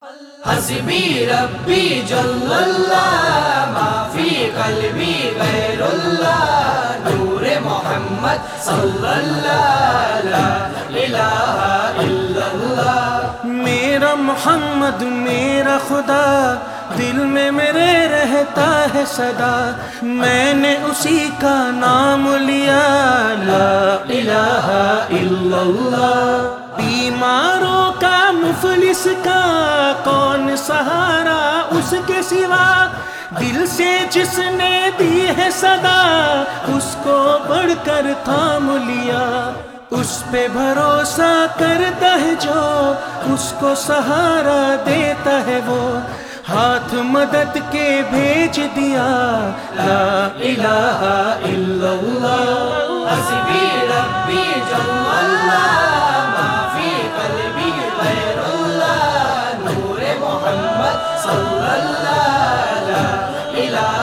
حسبی ربی جل اللہ ما فی قلبی غیر اللہ نور محمد صلی اللہ لا الہ الا اللہ۔ میرا محمد میرا خدا دل میں میرے رہتا ہے صدا، میں نے اسی کا نام لیا لا الہ الا اللہ۔ بیماروں کا مفلس کا کون سہارا اس کے سوا، دل سے جس نے دی ہے صدا اس کو بڑھ کر تھام لیا۔ اس پہ بھروسہ کرتا ہے جو اس کو سہارا دیتا ہے وہ، ہاتھ مدد کے بھیج دیا لا الہ الا اللہ۔ حسبی ربی جل اللہ ما فی قلبی غیر اللہ نور محمد صلی اللہ لا الہ